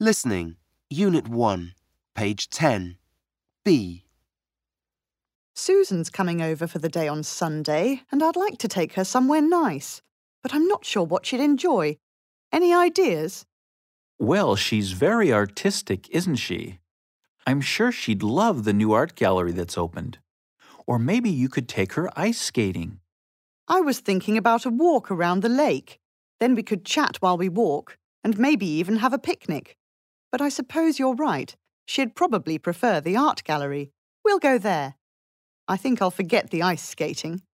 Listening, Unit 1, page 10. B. Susan's coming over for the day on Sunday, and I'd like to take her somewhere nice, but I'm not sure what she'd enjoy. Any ideas? Well, she's very artistic, isn't she? I'm sure she'd love the new art gallery that's opened. Or maybe you could take her ice skating. I was thinking about a walk around the lake. Then we could chat while we walk, and maybe even have a picnic. But I suppose you're right. She'd probably prefer the art gallery. We'll go there. I think I'll forget the ice skating.